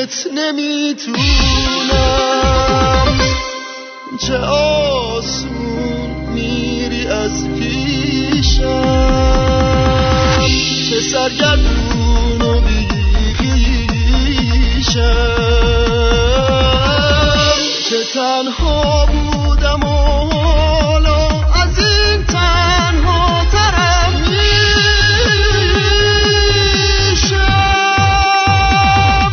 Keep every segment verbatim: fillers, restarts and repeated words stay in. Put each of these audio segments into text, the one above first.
پیشت نمیتونم، چه آسون میری از پیشم، چه سرگردون و بیخیشم، چه تنها بودم و حالا از این تنها ترم میشم.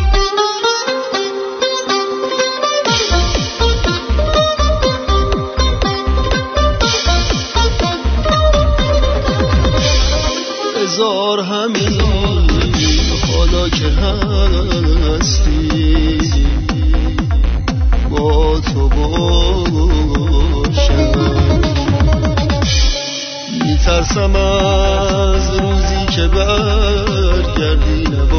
بذار همین حالا که هستی با تو باشم، میترسم از روزی که برگردی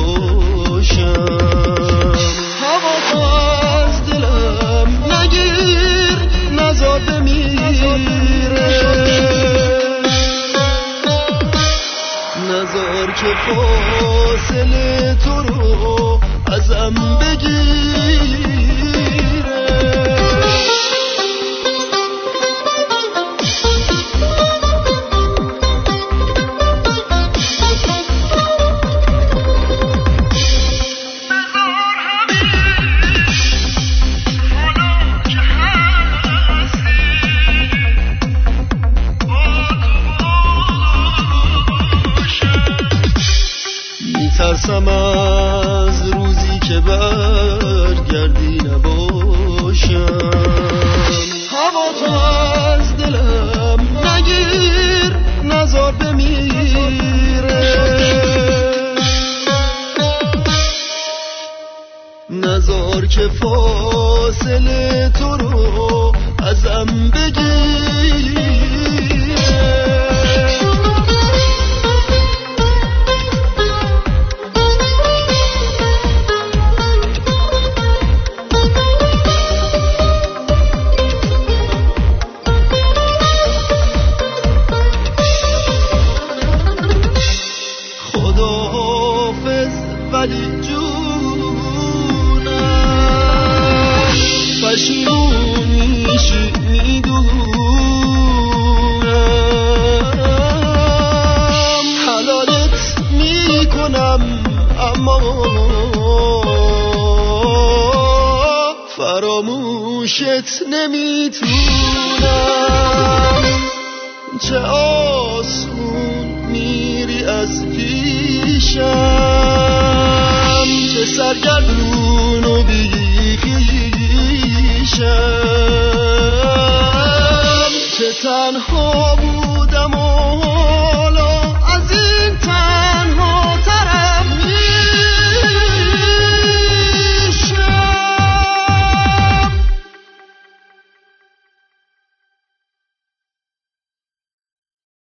نباشم. هوا تو از دلم نگیر، نذار بمیره، نذار که فاصله تو رو ازم بگیره. ترسم از روزی که برگردی نباشم. هوا تو از دلم نگیر، نذار بمیره، نذار که فاصله تو رو ازم بگیره. ولی جونم پشیمون میشی میدونم، حلالت میکنم اما فراموشت نمیتونم، چه آسون میری از پیشم، چه سرگردون و بیخیشم، چه تنها بودم و